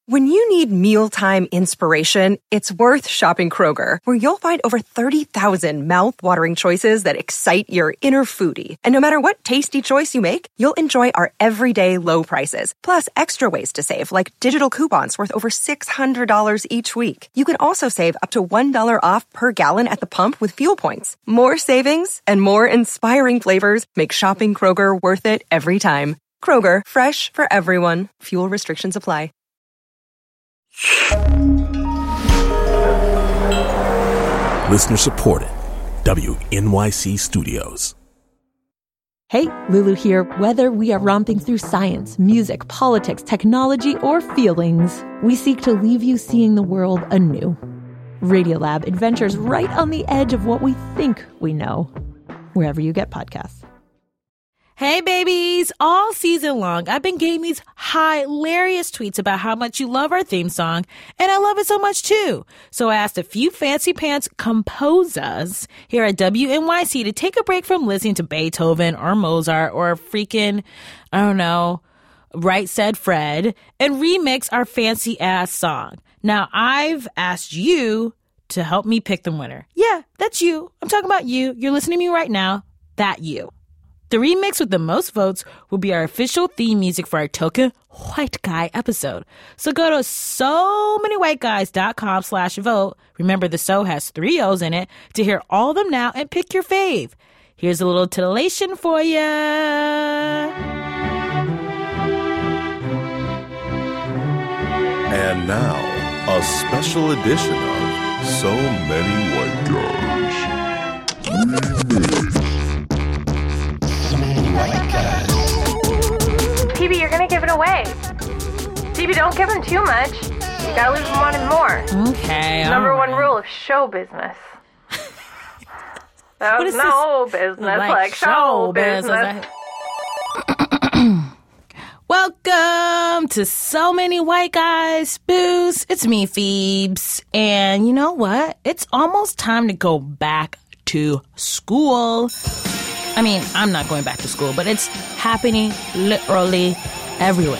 When you need mealtime inspiration, it's worth shopping Kroger, where you'll find over 30,000 mouth-watering choices that excite your inner foodie. And no matter what tasty choice you make, you'll enjoy our everyday low prices, plus extra ways to save, like digital coupons worth over $600 each week. You can also save up to $1 off per gallon at the pump with fuel points. More savings and more inspiring flavors make shopping Kroger worth it every time. Kroger, fresh for everyone. Fuel restrictions apply. Listener supported. WNYC Studios. Hey, Lulu here. Whether we are romping through science, music, politics, technology, or feelings, we seek to leave you seeing the world anew. Radiolab adventures right on the edge of what we think we know. Wherever you get podcasts. Hey, babies! All season long, I've been getting these hilarious tweets about how much you love our theme song, and I love it so much, too. So I asked a few fancy pants composers here at WNYC to take a break from listening to Beethoven or Mozart or freaking, I don't know, Right Said Fred, and remix our fancy-ass song. Now, I've asked you to help me pick the winner. Yeah, that's you. I'm talking about you. You're listening to me right now. That you. The remix with the most votes will be our official theme music for our Token White Guy episode. So go to SoManyWhiteGuys.com/vote. Remember, the so has 3 O's in it to hear all of them now and pick your fave. Here's a little titillation for ya. And now, a special edition of So Many White Guys. TB, you're gonna give it away. TB, don't give him too much. You gotta leave him wanting more. Okay. Number one rule of show business. That was no business, like show business. Welcome to So Many White Guys, Booze. It's me, Phoebes. And you know what? It's almost time to go back to school. I mean, I'm not going back to school, but it's happening literally everywhere.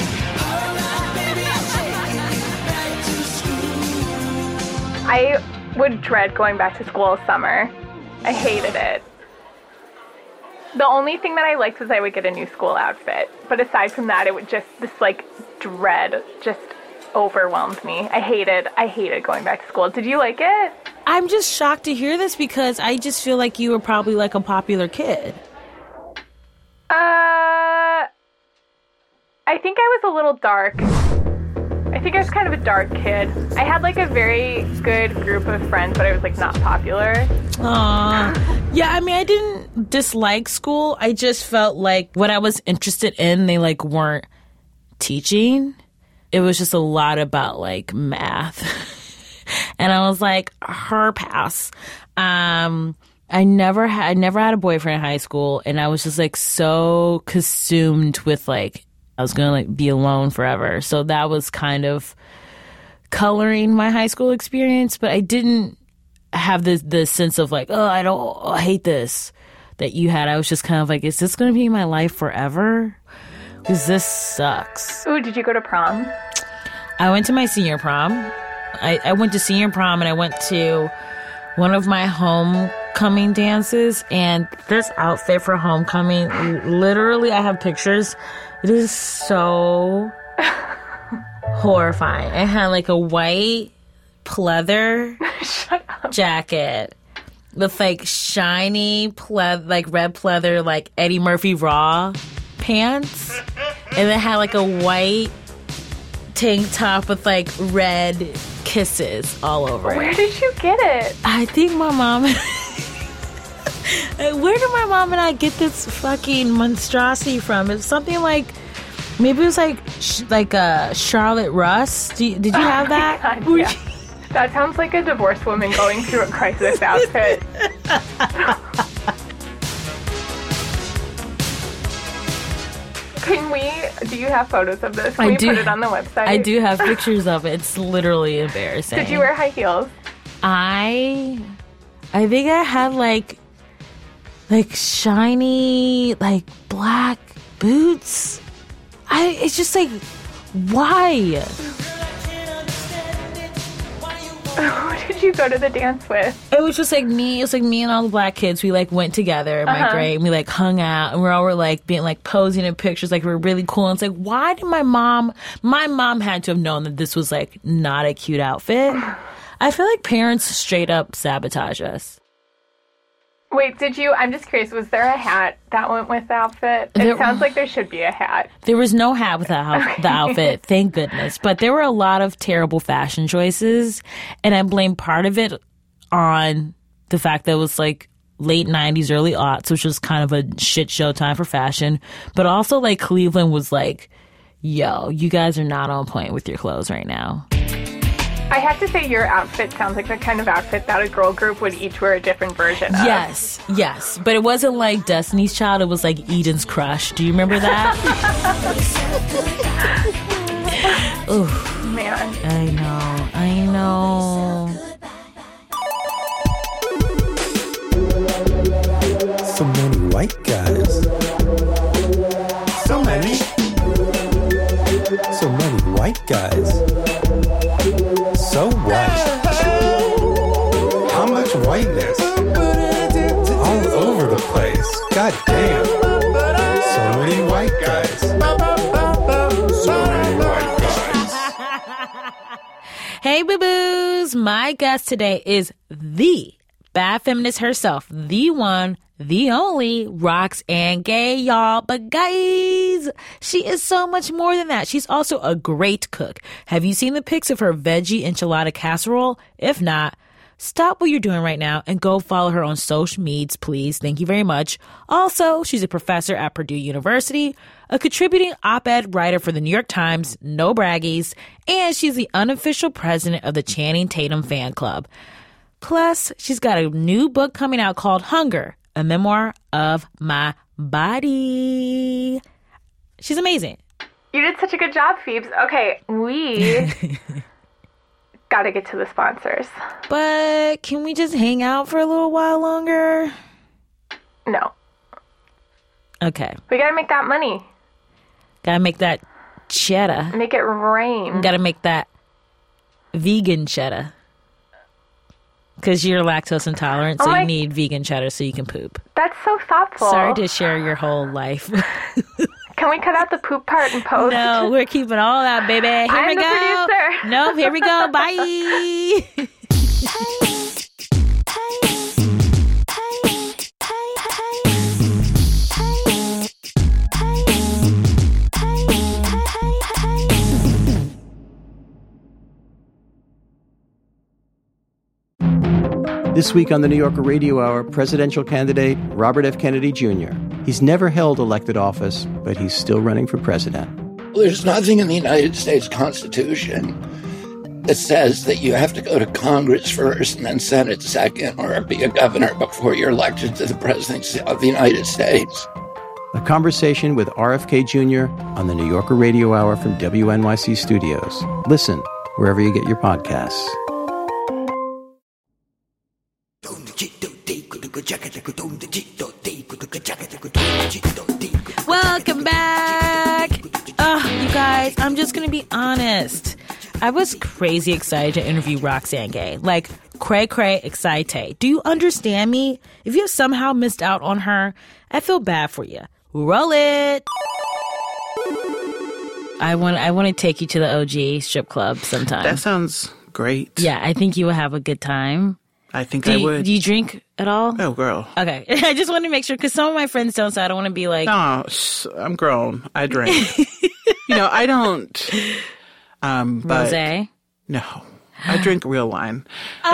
I would dread going back to school summer. I hated it. The only thing that I liked was I would get a new school outfit. But aside from that, it would just, this like dread just overwhelmed me. I hated going back to school. Did you like it? I'm just shocked to hear this because I just feel like you were probably like a popular kid. I think I was a little dark. I think I was kind of a dark kid. I had like a very good group of friends, but I was like not popular. Aww. Yeah, I mean, I didn't dislike school. I just felt like what I was interested in, they like weren't teaching. It was just a lot about like math. And I was like, her pass. I never had a boyfriend in high school, and I was just like so consumed with like I was gonna like be alone forever. So that was kind of coloring my high school experience. But I didn't have the sense of like, I hate this that you had. I was just kind of like, is this gonna be my life forever? Because this sucks. Ooh, did you go to prom? I went to my senior prom. I went to senior prom, and I went to one of my homecoming dances, and this outfit for homecoming, literally, I have pictures. It is so horrifying. I had like a white pleather jacket with like shiny like red pleather, like Eddie Murphy Raw pants, and it had like a white tank top with like red kisses all over it. Where did you get it? I think my mom... Where did my mom and I get this fucking monstrosity from? It's something like... Maybe it was like Charlotte Russ. Did you have that? God, yeah. That sounds like a divorced woman going through a crisis outfit. Do you have photos of this? Can we put it on the website? I do have pictures of it. It's literally embarrassing. Did you wear high heels? I think I had like shiny, like black boots. It's just like, why? Who did you go to the dance with? It was just like me. It was like me and all the black kids. We like went together in my grade and we like hung out and we all were like being like posing in pictures like we were really cool. And it's like, why did my mom had to have known that this was like not a cute outfit. I feel like parents straight up sabotage us. Wait, I'm just curious, was there a hat that went with the outfit? It sounds like there should be a hat. There was no hat with the outfit, thank goodness. But there were a lot of terrible fashion choices, and I blame part of it on the fact that it was like late 90s, early aughts, which was kind of a shit show time for fashion. But also like Cleveland was like, yo, you guys are not on point with your clothes right now. I have to say your outfit sounds like the kind of outfit that a girl group would each wear a different version of. Yes. But it wasn't like Destiny's Child. It was like Eden's Crush. Do you remember that? Ooh. Man. I know. So many white guys. So many white guys. So white. How much whiteness? All over the place. God damn. So many white guys. So many white guys. Hey, boo-boos. My guest today is the bad feminist herself, the one, the only, Roxane Gay, y'all. But guys, she is so much more than that. She's also a great cook. Have you seen the pics of her veggie enchilada casserole? If not, stop what you're doing right now and go follow her on social medias, please. Thank you very much. Also, she's a professor at Purdue University, a contributing op-ed writer for the New York Times, no braggies, and she's the unofficial president of the Channing Tatum fan club. Plus, she's got a new book coming out called Hunger, a memoir of my body. She's amazing. You did such a good job, Phoebes. Okay, we gotta get to the sponsors. But can we just hang out for a little while longer? No. Okay. We gotta make that money. Gotta make that cheddar. Make it rain. Gotta make that vegan cheddar. Because you're lactose intolerant, so you need vegan cheddar so you can poop. That's so thoughtful. Sorry to share your whole life. Can we cut out the poop part and post? No, we're keeping all that, baby. Here I'm we the go. producer. No, here we go. Bye. This week on the New Yorker Radio Hour, presidential candidate Robert F. Kennedy Jr. He's never held elected office, but he's still running for president. There's nothing in the United States Constitution that says that you have to go to Congress first and then Senate second or be a governor before you're elected to the presidency of the United States. A conversation with RFK Jr. on the New Yorker Radio Hour from WNYC Studios. Listen wherever you get your podcasts. Welcome back. You guys, I'm just going to be honest. I was crazy excited to interview Roxane Gay. Like, cray excited. Do you understand me? If you have somehow missed out on her, I feel bad for you. Roll it. I want to take you to the OG strip club sometime. That sounds great. Yeah, I think you will have a good time. I think I would. Do you drink at all? Oh, girl. Okay. I just want to make sure, because some of my friends don't, so I don't want to be like... No, I'm grown. I drink. I don't... but Rosé? No. I drink real wine.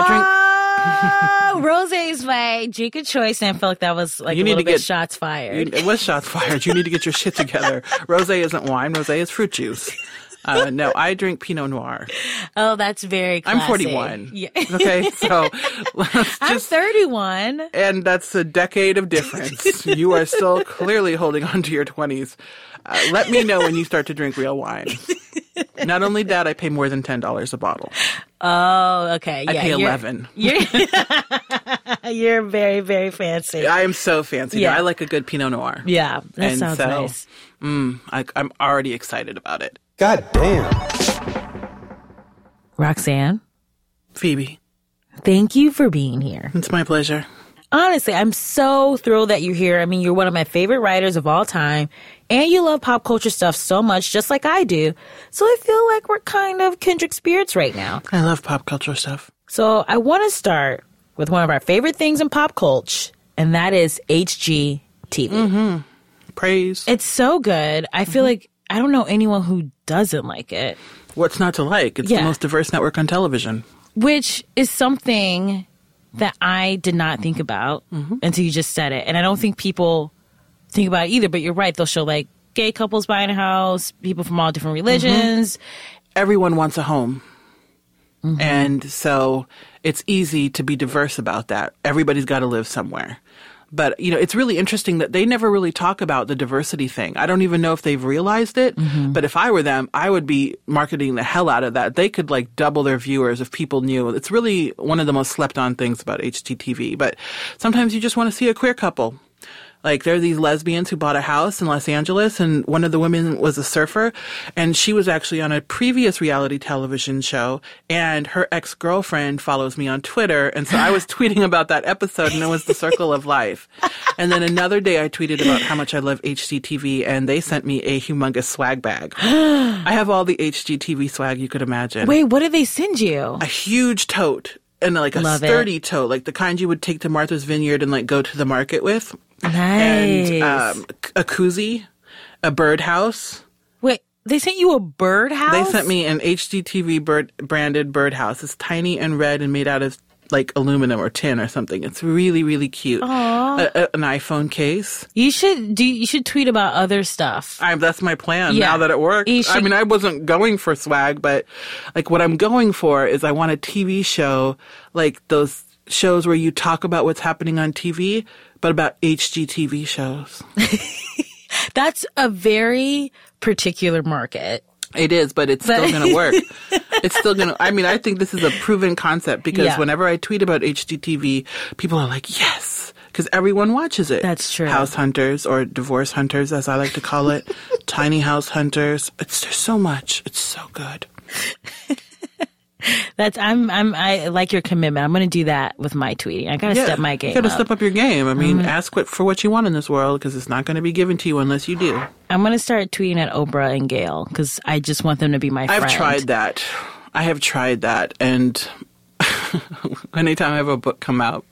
Rosé's my drink of choice, and I felt like that was like a little bit shots fired. It was shots fired. You need to get your shit together. Rosé isn't wine. Rosé is fruit juice. No, I drink Pinot Noir. Oh, that's very classy. I'm 41. Yeah. Okay, so I'm 31. And that's a decade of difference. You are still clearly holding on to your 20s. Let me know when you start to drink real wine. Not only that, I pay more than $10 a bottle. Oh, okay. I pay $11. You're very, very fancy. I am so fancy. Yeah. I like a good Pinot Noir. Yeah, that sounds nice. I'm already excited about it. God damn. Roxane, Phoebe. Thank you for being here. It's my pleasure. Honestly, I'm so thrilled that you're here. I mean, you're one of my favorite writers of all time, and you love pop culture stuff so much, just like I do. So I feel like we're kind of kindred spirits right now. I love pop culture stuff. So I want to start with one of our favorite things in pop culture, and that is HGTV. Mm-hmm. Praise. It's so good. I feel like I don't know anyone who doesn't like it. What's not to like? It's the most diverse network on television. Which is something that I did not think about until you just said it. And I don't think people think about it either, but you're right. They'll show like gay couples buying a house, people from all different religions. Everyone wants a home. And so it's easy to be diverse about that. Everybody's got to live somewhere. But, you know, it's really interesting that they never really talk about the diversity thing. I don't even know if they've realized it. But if I were them, I would be marketing the hell out of that. They could like double their viewers if people knew. It's really one of the most slept on things about HGTV. But sometimes you just want to see a queer couple. Like, there are these lesbians who bought a house in Los Angeles, and one of the women was a surfer, and she was actually on a previous reality television show, and her ex-girlfriend follows me on Twitter, and so I was tweeting about that episode, and it was the circle of life. And then another day I tweeted about how much I love HGTV, and they sent me a humongous swag bag. I have all the HGTV swag you could imagine. Wait, what did they send you? A huge tote, and like a sturdy tote, like the kind you would take to Martha's Vineyard and like go to the market with. Nice. And a koozie, a birdhouse. Wait, they sent you a birdhouse? They sent me an HGTV branded birdhouse. It's tiny and red and made out of like aluminum or tin or something. It's really, really cute. Aww. An iPhone case. You should tweet about other stuff. That's my plan now that it works. I mean, I wasn't going for swag, but like what I'm going for is I want a TV show like those shows where you talk about what's happening on TV, but about HGTV shows. That's a very particular market. It is, but it's still going to work. It's still going to, I mean, I think this is a proven concept because whenever I tweet about HGTV, people are like, yes, because everyone watches it. That's true. House hunters or divorce hunters, as I like to call it. Tiny house hunters. There's so much. It's so good. I like your commitment. I'm going to do that with my tweeting. I got to step my game up. You got to step up your game. I mean, ask for what you want in this world because it's not going to be given to you unless you do. I'm going to start tweeting at Oprah and Gayle because I just want them to be my friend. I've tried that. I have tried that. And anytime I have a book come out,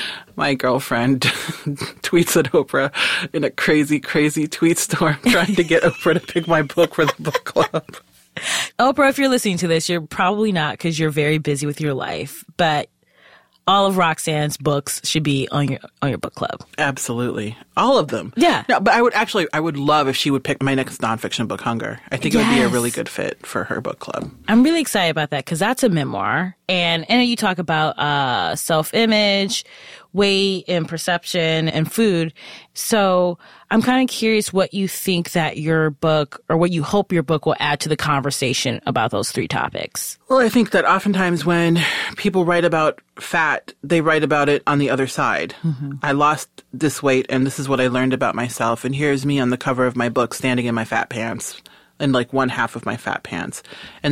my girlfriend tweets at Oprah in a crazy, crazy tweet storm trying to get Oprah to pick my book for the book club. Oprah, if you're listening to this, you're probably not because you're very busy with your life. But all of Roxanne's books should be on your book club. Absolutely. All of them. Yeah. No, but I would love if she would pick my next nonfiction book, Hunger. I think it would be a really good fit for her book club. I'm really excited about that because that's a memoir. And you talk about self-image, weight and perception and food. So I'm kind of curious what you think that your book or what you hope your book will add to the conversation about those three topics. Well, I think that oftentimes when people write about fat, they write about it on the other side. I lost this weight and this is what I learned about myself. And here's me on the cover of my book standing in my fat pants in like one half of my fat pants. And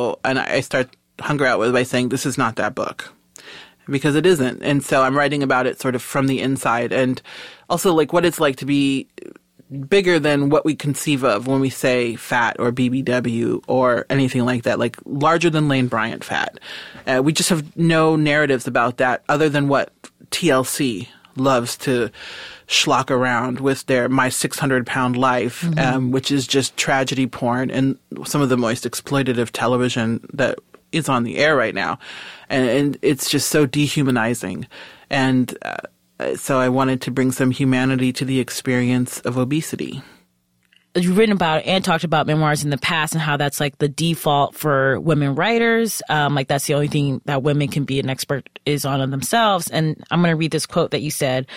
I start Hunger out by saying this is not that book. Because it isn't. And so I'm writing about it sort of from the inside and also like what it's like to be bigger than what we conceive of when we say fat or BBW or anything like that, like larger than Lane Bryant fat. We just have no narratives about that other than what TLC loves to schlock around with their My 600-Pound Life, which is just tragedy porn and some of the most exploitative television that is on the air right now. And it's just so dehumanizing. And so I wanted to bring some humanity to the experience of obesity. You've written about and talked about memoirs in the past and how that's like the default for women writers. Like that's the only thing that women can be an expert is on themselves. And I'm going to read this quote that you said.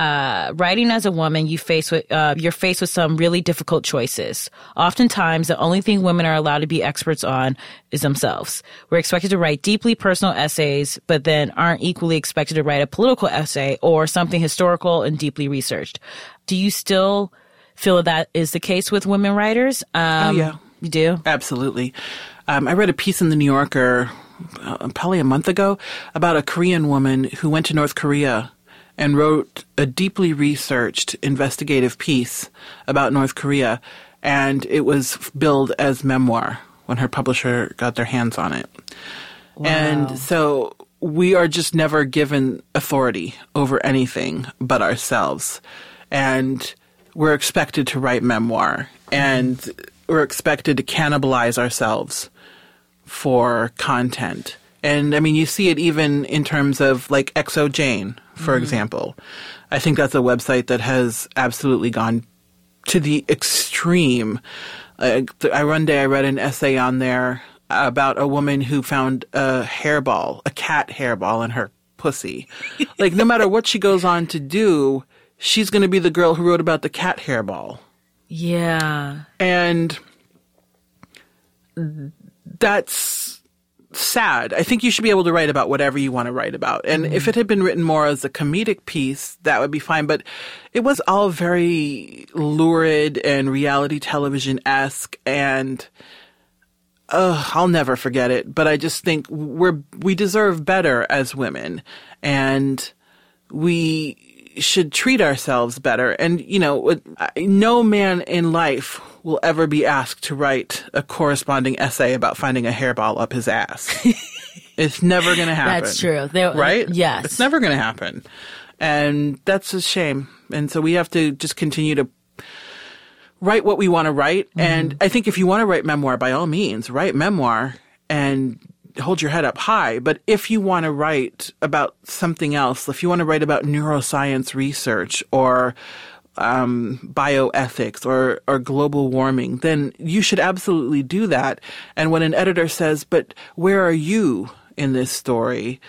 Writing as a woman, you're faced with some really difficult choices. Oftentimes, the only thing women are allowed to be experts on is themselves. We're expected to write deeply personal essays, but then aren't equally expected to write a political essay or something historical and deeply researched. Do you still feel that is the case with women writers? Oh, yeah. You do? Absolutely. I read a piece in The New Yorker probably a month ago, about a Korean woman who went to North Korea and wrote a deeply researched investigative piece about North Korea, and it was billed as memoir when her publisher got their hands on it. Wow. And so we are just never given authority over anything but ourselves. And we're expected to write memoir, and we're expected to cannibalize ourselves for content. And I mean, you see it even in terms of like Exo Jane, for example. I think that's a website that has absolutely gone to the extreme. One day I read an essay on there about a woman who found a cat hairball in her pussy. Like, no matter what she goes on to do, she's going to be the girl who wrote about the cat hairball. Yeah. And that's sad. I think you should be able to write about whatever you want to write about. And if it had been written more as a comedic piece, that would be fine. But it was all very lurid and reality television-esque, and I'll never forget it. But I just think we deserve better as women, and we should treat ourselves better. And, you know, no man in life will ever be asked to write a corresponding essay about finding a hairball up his ass. It's never going to happen. That's true. Right? Yes. It's never going to happen. And that's a shame. And so we have to just continue to write what we want to write. And I think if you want to write memoir, by all means, write memoir and hold your head up high. But if you want to write about something else, if you want to write about neuroscience research or bioethics or global warming, then you should absolutely do that. And when an editor says, but where are you in this story?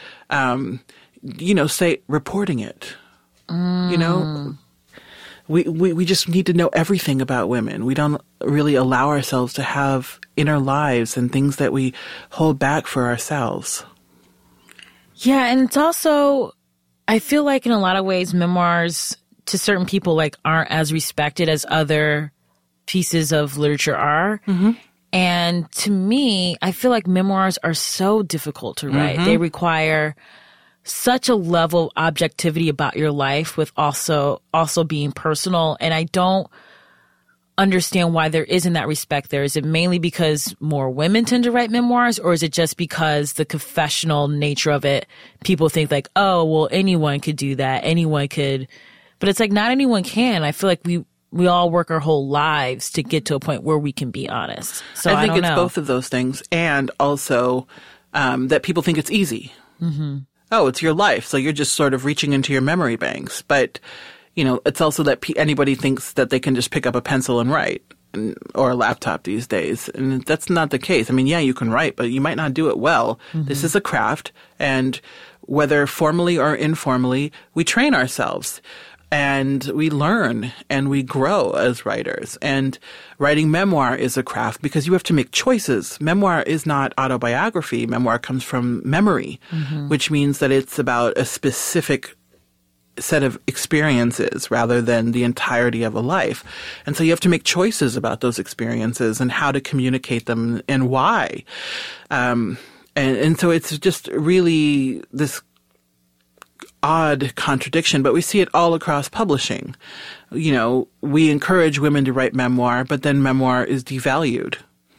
Say reporting it. You know, we just need to know everything about women. We don't really allow ourselves to have inner lives and things that we hold back for ourselves. Yeah, and it's also, I feel like in a lot of ways, memoirs to certain people like aren't as respected as other pieces of literature are. And to me, I feel like memoirs are so difficult to write. They require such a level of objectivity about your life with also being personal. And I don't understand why there isn't that respect there. Is it mainly because more women tend to write memoirs, or is it just because the confessional nature of it, people think like, oh, well, anyone could do that. Anyone could. But it's like not anyone can. I feel like we all work our whole lives to get to a point where we can be honest. So I think it's both of those things, and also that people think it's easy. Oh, it's your life, so you're just sort of reaching into your memory banks. But, you know, it's also that anybody thinks that they can just pick up a pencil and write, or a laptop these days. And that's not the case. I mean, yeah, you can write, but you might not do it well. This is a craft, and whether formally or informally, we train ourselves. And we learn and we grow as writers. And writing memoir is a craft because you have to make choices. Memoir is not autobiography. Memoir comes from memory, which means that it's about a specific set of experiences rather than the entirety of a life. And so you have to make choices about those experiences and how to communicate them and why. And so it's just really this odd contradiction, but we see it all across publishing. You know, we encourage women to write memoir, but then memoir is devalued.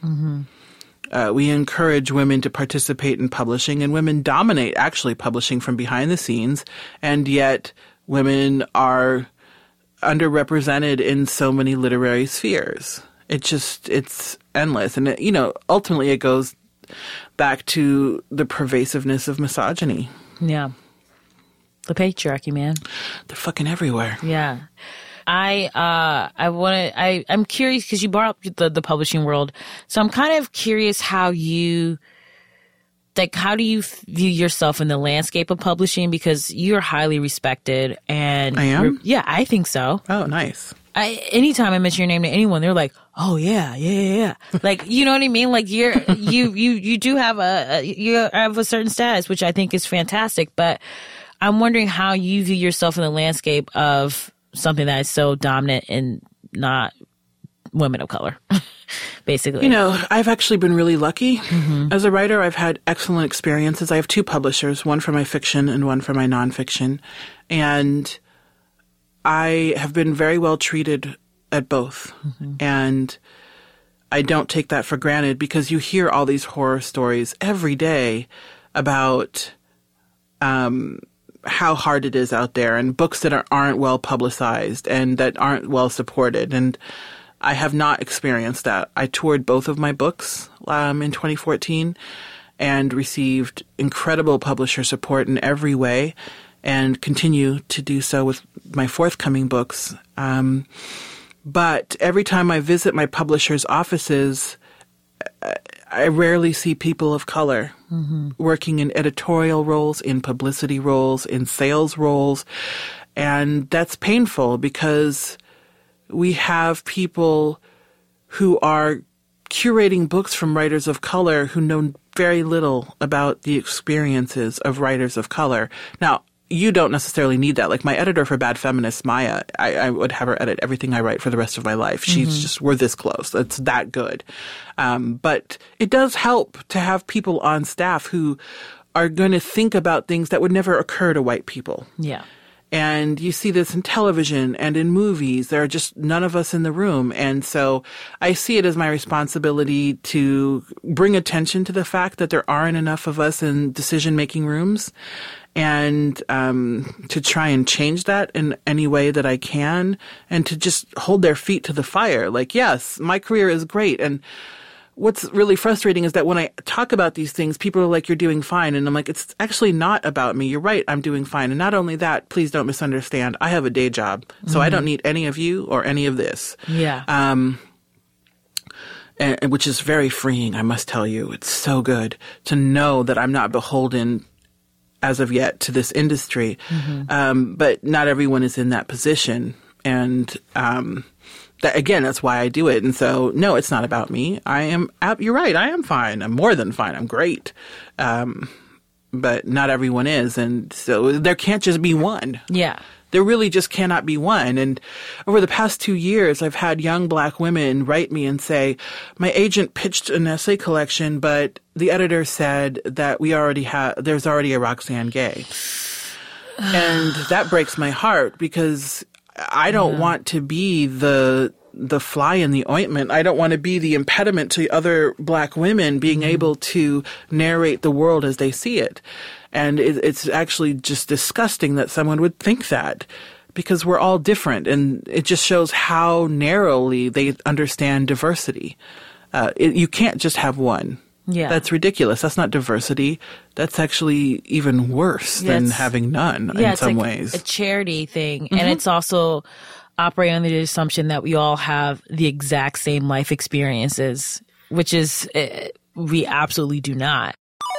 We encourage women to participate in publishing, and women dominate actually publishing from behind the scenes, and yet women are underrepresented in so many literary spheres. It's endless. And, ultimately it goes back to the pervasiveness of misogyny. Yeah. The patriarchy, man. They're fucking everywhere. Yeah. I'm curious because you brought up the publishing world. So I'm kind of curious how do you view yourself in the landscape of publishing, because you're highly respected. And I am? Yeah, I think so. Oh, nice. Anytime I mention your name to anyone, they're like, "Oh yeah." Like, you know what I mean? Like you do have a certain status, which I think is fantastic. But I'm wondering how you view yourself in the landscape of something that is so dominant and not women of color, basically. You know, I've actually been really lucky. As a writer, I've had excellent experiences. I have 2 publishers, one for my fiction and one for my nonfiction. And I have been very well treated at both. And I don't take that for granted because you hear all these horror stories every day about how hard it is out there, and books that aren't well publicized and that aren't well supported. And I have not experienced that. I toured both of my books in 2014 and received incredible publisher support in every way, and continue to do so with my forthcoming books. But every time I visit my publisher's offices, I rarely see people of color working in editorial roles, in publicity roles, in sales roles. And that's painful because we have people who are curating books from writers of color who know very little about the experiences of writers of color. Now, you don't necessarily need that. Like my editor for Bad Feminist, Maya, I would have her edit everything I write for the rest of my life. She's just, we're this close. It's that good. But it does help to have people on staff who are going to think about things that would never occur to white people. Yeah. And you see this in television and in movies. There are just none of us in the room. And so I see it as my responsibility to bring attention to the fact that there aren't enough of us in decision-making rooms, and to try and change that in any way that I can, and to just hold their feet to the fire. Like, yes, my career is great. And what's really frustrating is that when I talk about these things, people are like, you're doing fine. And I'm like, it's actually not about me. You're right. I'm doing fine. And not only that, please don't misunderstand. I have a day job. So I don't need any of you or any of this. Yeah. And which is very freeing, I must tell you. It's so good to know that I'm not beholden as of yet to this industry. But not everyone is in that position. And, that's why I do it. And so, no, it's not about me. You're right. I am fine. I'm more than fine. I'm great. But not everyone is. And so there can't just be one. Yeah. There really just cannot be one. And over the past 2 years, I've had young Black women write me and say, my agent pitched an essay collection, but the editor said that there's already a Roxane Gay. And that breaks my heart because I don't want to be the fly in the ointment. I don't want to be the impediment to other Black women being able to narrate the world as they see it. And it's actually just disgusting that someone would think that, because we're all different. And it just shows how narrowly they understand diversity. You can't just have one. Yeah. That's ridiculous. That's not diversity. That's actually even worse than having none in some ways. A charity thing. And it's also operating on the assumption that we all have the exact same life experiences, which is, we absolutely do not.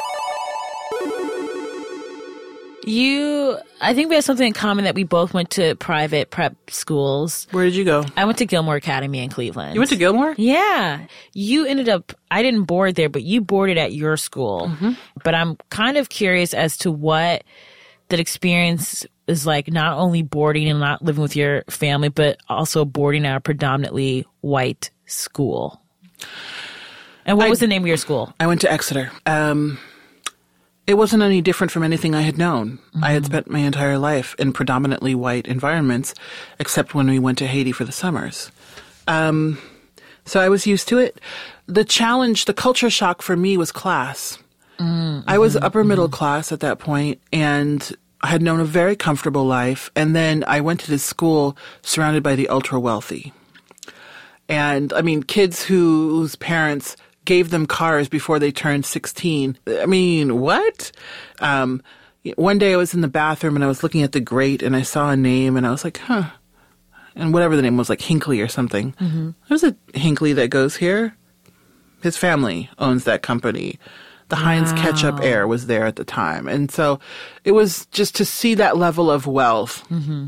I think we have something in common that we both went to private prep schools. Where did you go? I went to Gilmore Academy in Cleveland. You went to Gilmore? Yeah. I didn't board there, but you boarded at your school. But I'm kind of curious as to what that experience is like, not only boarding and not living with your family, but also boarding at a predominantly white school. And what was the name of your school? I went to Exeter. It wasn't any different from anything I had known. I had spent my entire life in predominantly white environments, except when we went to Haiti for the summers. So I was used to it. The challenge, the culture shock for me was class. I was upper middle class at that point, and I had known a very comfortable life. And then I went to this school surrounded by the ultra wealthy. And I mean, kids whose parents gave them cars before they turned 16. I mean, what? One day I was in the bathroom and I was looking at the grate and I saw a name and I was like, huh. And whatever the name was, like Hinckley or something. There's a Hinckley that goes here. His family owns that company. The Heinz Ketchup Air was there at the time. And so it was just to see that level of wealth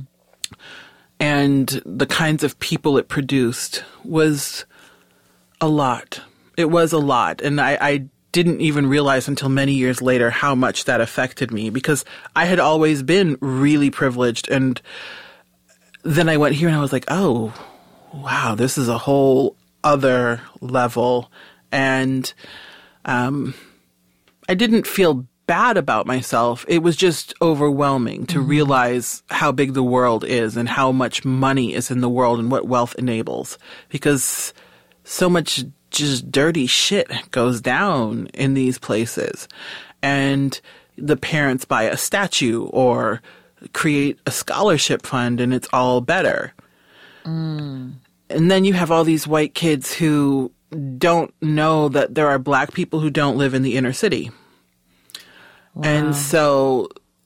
and the kinds of people it produced was a lot. It was a lot. And I didn't even realize until many years later how much that affected me, because I had always been really privileged. And then I went here and I was like, oh, wow, this is a whole other level. And I didn't feel bad about myself. It was just overwhelming to realize how big the world is and how much money is in the world and what wealth enables. Because so much just dirty shit goes down in these places. And the parents buy a statue or create a scholarship fund and it's all better. And then you have all these white kids who don't know that there are black people who don't live in the inner city. Wow. And so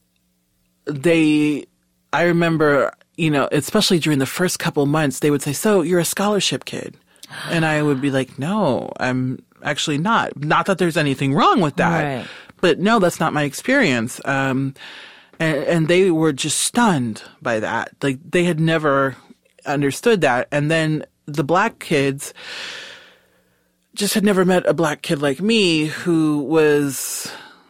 I remember, especially during the first couple months, they would say, so you're a scholarship kid. And I would be like, no, I'm actually not. Not that there's anything wrong with that. Right. But no, that's not my experience. And they were just stunned by that. Like, they had never understood that. And then the black kids just had never met a black kid like me who was,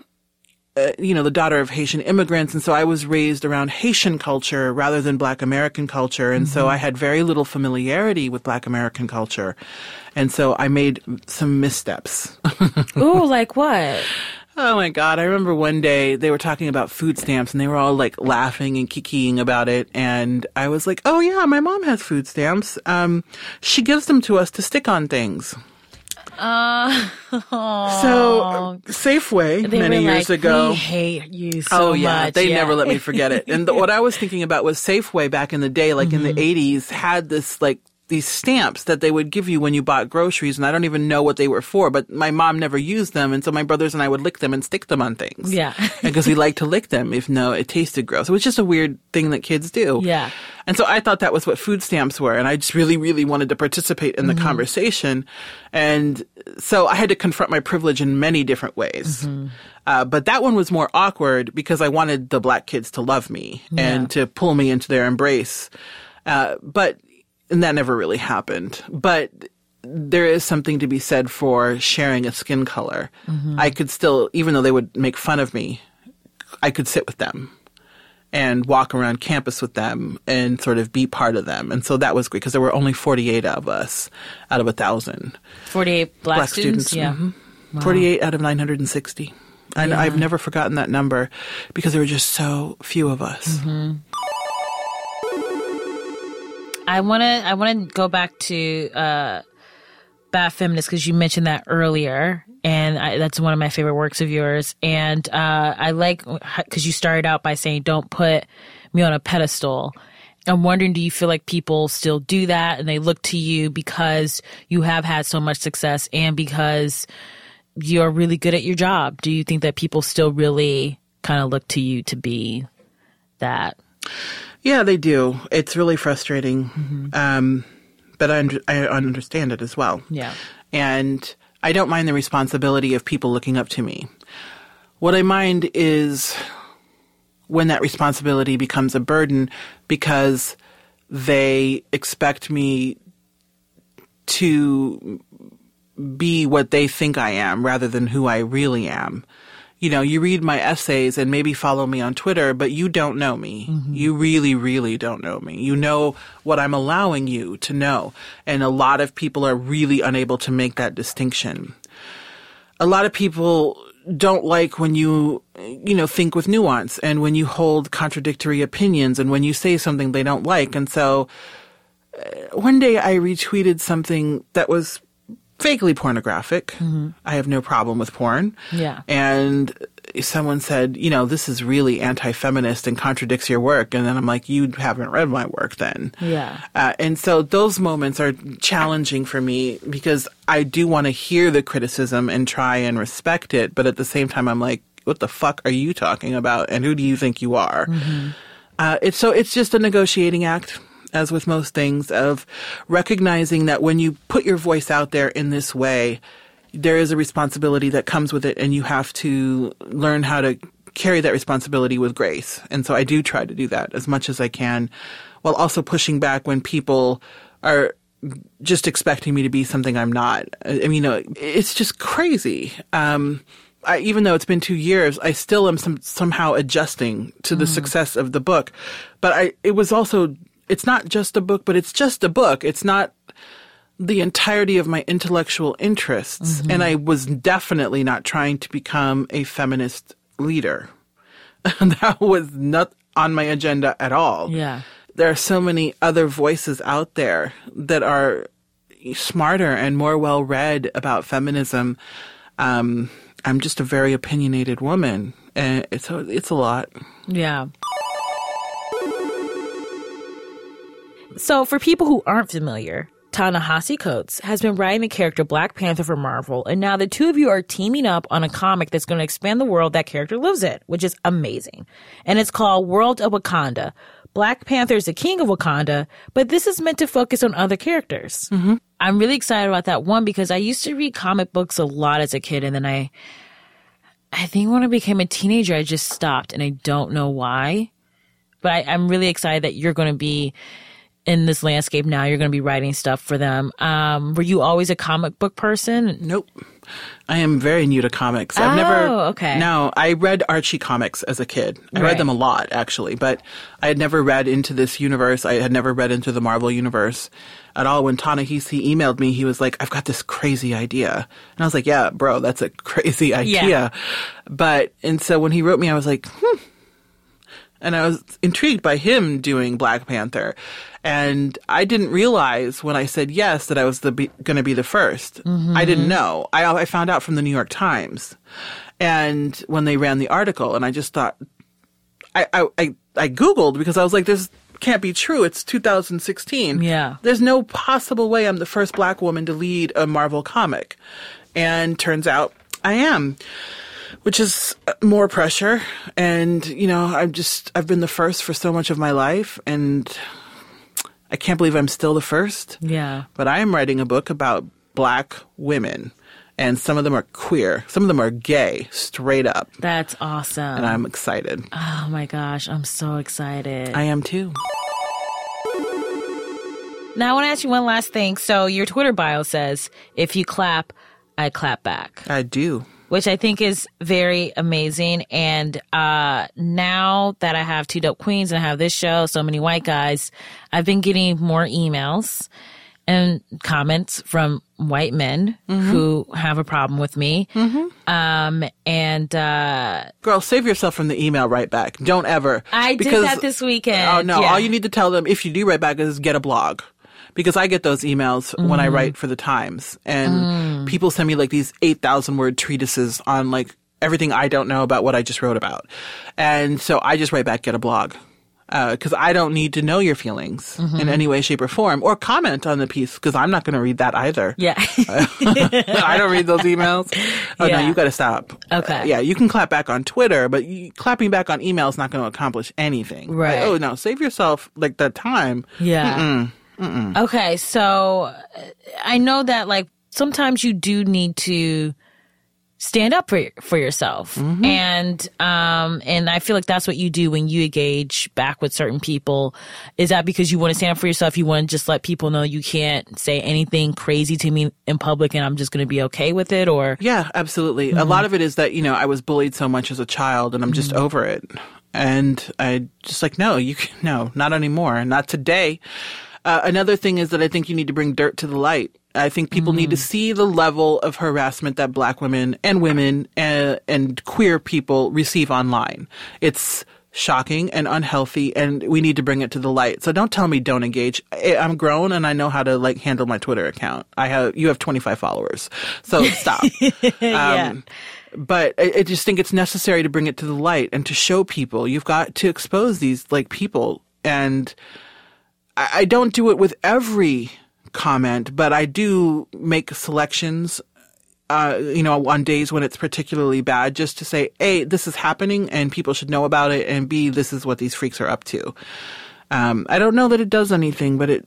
the daughter of Haitian immigrants. And so I was raised around Haitian culture rather than Black American culture. And so I had very little familiarity with Black American culture. And so I made some missteps. Ooh, like what? Oh my God. I remember one day they were talking about food stamps and they were all like laughing and kikiing about it. And I was like, oh yeah, my mom has food stamps. She gives them to us to stick on things. So Safeway many years ago. We hate you so much. They never let me forget it. And what I was thinking about was Safeway back in the day, like in the 80s, had this like these stamps that they would give you when you bought groceries, and I don't even know what they were for, but my mom never used them, and so my brothers and I would lick them and stick them on things. Yeah. Because we liked to lick them, if no, it tasted gross. It was just a weird thing that kids do. Yeah. And so I thought that was what food stamps were, and I just really, really wanted to participate in the conversation. And so I had to confront my privilege in many different ways. But that one was more awkward because I wanted the black kids to love me and to pull me into their embrace. And that never really happened. But there is something to be said for sharing a skin color. I could still, even though they would make fun of me, I could sit with them and walk around campus with them and sort of be part of them. And so that was great because there were only 48 of us out of 1,000. 48 black students? Yeah. Wow. 48 out of 960. And I've never forgotten that number because there were just so few of us. I want to go back to Bad Feminist because you mentioned that earlier, and that's one of my favorite works of yours. And I like because you started out by saying, "Don't put me on a pedestal." I'm wondering, do you feel like people still do that, and they look to you because you have had so much success and because you're really good at your job? Do you think that people still really kind of look to you to be that? Yeah, they do. It's really frustrating. But I understand it as well. Yeah. And I don't mind the responsibility of people looking up to me. What I mind is when that responsibility becomes a burden because they expect me to be what they think I am rather than who I really am. You read my essays and maybe follow me on Twitter, but you don't know me. You really, really don't know me. You know what I'm allowing you to know. And a lot of people are really unable to make that distinction. A lot of people don't like when you think with nuance and when you hold contradictory opinions and when you say something they don't like. And so one day I retweeted something that was vaguely pornographic. I have no problem with porn. Yeah. And someone said, this is really anti-feminist and contradicts your work. And then I'm like, you haven't read my work then. Yeah. And so those moments are challenging for me because I do want to hear the criticism and try and respect it. But at the same time, I'm like, what the fuck are you talking about? And who do you think you are? It's just a negotiating act, as with most things, of recognizing that when you put your voice out there in this way, there is a responsibility that comes with it, and you have to learn how to carry that responsibility with grace. And so I do try to do that as much as I can, while also pushing back when people are just expecting me to be something I'm not. I mean, it's just crazy. Even though it's been 2 years, I still am somehow adjusting to the success of the book. But it was also it's not just a book, but it's just a book. It's not the entirety of my intellectual interests. And I was definitely not trying to become a feminist leader. That was not on my agenda at all. Yeah. There are so many other voices out there that are smarter and more well-read about feminism. I'm just a very opinionated woman, and it's a lot. Yeah. So for people who aren't familiar, Ta-Nehisi Coates has been writing the character Black Panther for Marvel, and now the two of you are teaming up on a comic that's going to expand the world that character lives in, which is amazing. And it's called World of Wakanda. Black Panther is the king of Wakanda, but this is meant to focus on other characters. I'm really excited about that one because I used to read comic books a lot as a kid, and then I think when I became a teenager, I just stopped, and I don't know why. But I'm really excited that you're going to be in this landscape now. You're going to be writing stuff for them. Were you always a comic book person? Nope. I am very new to comics. I've never. Okay. No, I read Archie comics as a kid. I read them a lot, actually, but I had never read into this universe. I had never read into the Marvel universe at all. When Ta-Nehisi emailed me, he was like, I've got this crazy idea. And I was like, yeah, bro, that's a crazy idea. Yeah. And so when he wrote me, I was like, And I was intrigued by him doing Black Panther. And I didn't realize when I said yes that I was going to be the first. I didn't know. I found out from the New York Times. And when they ran the article, and I just thought, I Googled because I was like, this can't be true. It's 2016. Yeah. There's no possible way I'm the first Black woman to lead a Marvel comic. And turns out I am. Which is more pressure. And, I've been the first for so much of my life. And I can't believe I'm still the first. Yeah. But I am writing a book about Black women. And some of them are queer. Some of them are gay, straight up. That's awesome. And I'm excited. Oh, my gosh. I'm so excited. I am, too. Now, I want to ask you one last thing. So your Twitter bio says, if you clap, I clap back. I do. Which I think is very amazing. And now that I have Two Dope Queens and I have this show, So Many White Guys, I've been getting more emails and comments from white men who have a problem with me. Girl, save yourself from the email right back. Don't ever. I did that this weekend. Oh, no. Yeah. All you need to tell them, if you do write back, is get a blog. Because I get those emails when I write for the Times. And people send me like these 8,000-word treatises on like everything I don't know about what I just wrote about. And so I just write back, get a blog. Because I don't need to know your feelings in any way, shape, or form. Or comment on the piece, because I'm not going to read that either. Yeah. I don't read those emails. Oh, no, you got to stop. Okay. Yeah, you can clap back on Twitter, but clapping back on email is not going to accomplish anything. Right. Like, oh, no, save yourself like the time. Yeah. Okay, so I know that like sometimes you do need to stand up for yourself, and I feel like that's what you do when you engage back with certain people. Is that because you want to stand up for yourself? You want to just let people know you can't say anything crazy to me in public, and I'm just going to be okay with it? Or yeah, absolutely. A lot of it is that I was bullied so much as a child, and I'm just over it, and I just like no, not anymore, not today. Another thing is that I think you need to bring dirt to the light. I think people need to see the level of harassment that Black women and women and queer people receive online. It's shocking and unhealthy, and we need to bring it to the light. So don't tell me don't engage. I'm grown and I know how to like handle my Twitter account. You have 25 followers, so stop. Yeah. But I just think it's necessary to bring it to the light and to show people. You've got to expose these like people, and I don't do it with every comment, but I do make selections, on days when it's particularly bad, just to say, A, this is happening and people should know about it, and B, this is what these freaks are up to. I don't know that it does anything, but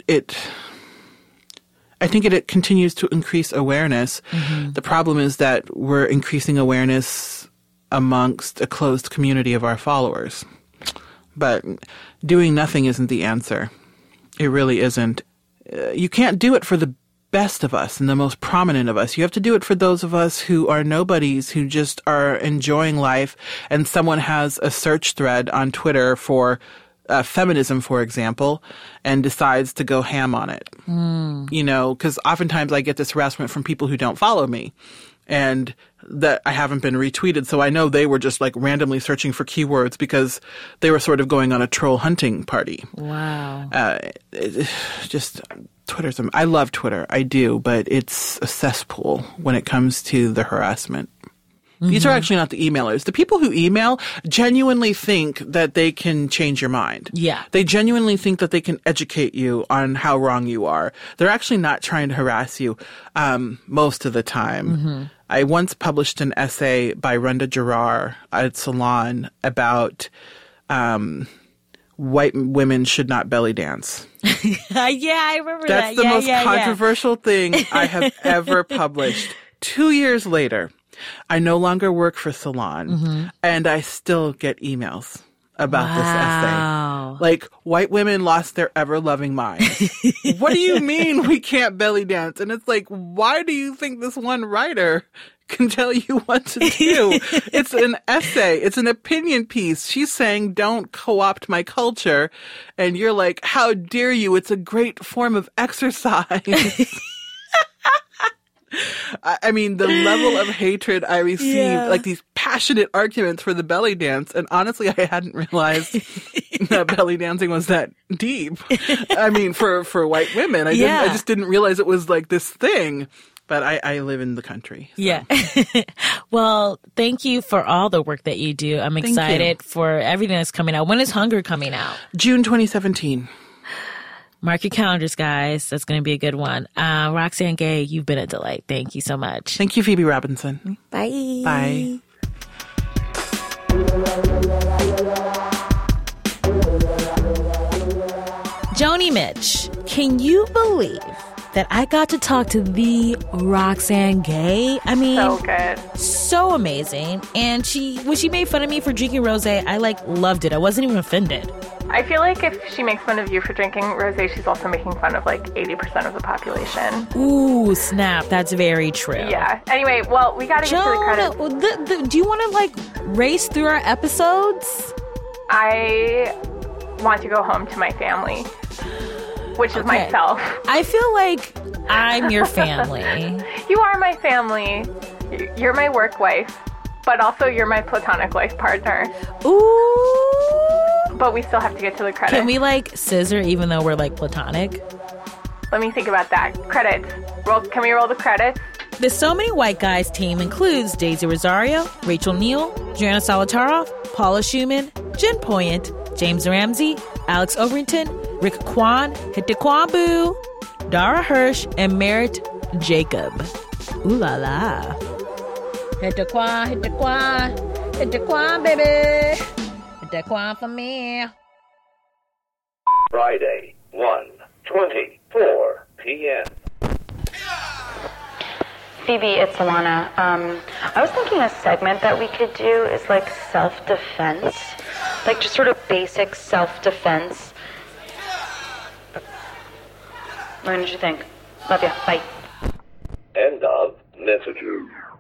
I think it continues to increase awareness. The problem is that we're increasing awareness amongst a closed community of our followers. But doing nothing isn't the answer. It really isn't. You can't do it for the best of us and the most prominent of us. You have to do it for those of us who are nobodies, who just are enjoying life, and someone has a search thread on Twitter for feminism, for example, and decides to go ham on it. You know, because oftentimes I get this harassment from people who don't follow me and that I haven't been retweeted. So I know they were just like randomly searching for keywords because they were sort of going on a troll hunting party. Wow. Just Twitter's, I love Twitter. I do, but it's a cesspool when it comes to the harassment. These are actually not the emailers. The people who email genuinely think that they can change your mind. Yeah. They genuinely think that they can educate you on how wrong you are. They're actually not trying to harass you most of the time. I once published an essay by Renda Jarrar at Salon about white women should not belly dance. I remember that. That's the most controversial thing I have ever published. 2 years later, I no longer work for Salon, and I still get emails about this essay. Like, white women lost their ever-loving minds. What do you mean we can't belly dance? And it's like, why do you think this one writer can tell you what to do? It's an essay. It's an opinion piece. She's saying, don't co-opt my culture. And you're like, how dare you? It's a great form of exercise. I mean, the level of hatred I received, like these passionate arguments for the belly dance. And honestly, I hadn't realized that belly dancing was that deep. I mean, for white women, I just didn't realize it was like this thing. But I live in the country. So. Yeah. Well, thank you for all the work that you do. I'm excited for everything that's coming out. When is Hunger coming out? June 2017. Mark your calendars, guys. That's going to be a good one. Roxane Gay, you've been a delight. Thank you so much. Thank you, Phoebe Robinson. Bye. Bye. Joni Mitch, can you believe that I got to talk to the Roxane Gay? I mean, so good. So amazing. And when she made fun of me for drinking rosé, I loved it. I wasn't even offended. I feel like if she makes fun of you for drinking rosé, she's also making fun of 80% of the population. Ooh, snap. That's very true. Yeah. Anyway, well, we got to get to the credits. Do you want to race through our episodes? I want to go home to my family, which is myself. I feel like I'm your family. You are my family. You're my work wife, but also you're my platonic life partner. Ooh. But we still have to get to the credits. Can we scissor even though we're platonic? Let me think about that. Credits. Can we roll the credits? The So Many White Guys team includes Daisy Rosario, Rachel Neal, Joanna Solitaroff, Paula Schumann, Jen Poyant, James Ramsey, Alex Overington, Rick Kwan, Hitekwabu, Dara Hirsch, and Merritt Jacob. Ooh la la. Hitekwan, baby. Hitekwan for me. Friday, 1:24 p.m. Phoebe, it's Alana. I was thinking a segment that we could do is self-defense. Just sort of basic self-defense. What did you think? Love you. Bye. End of messages.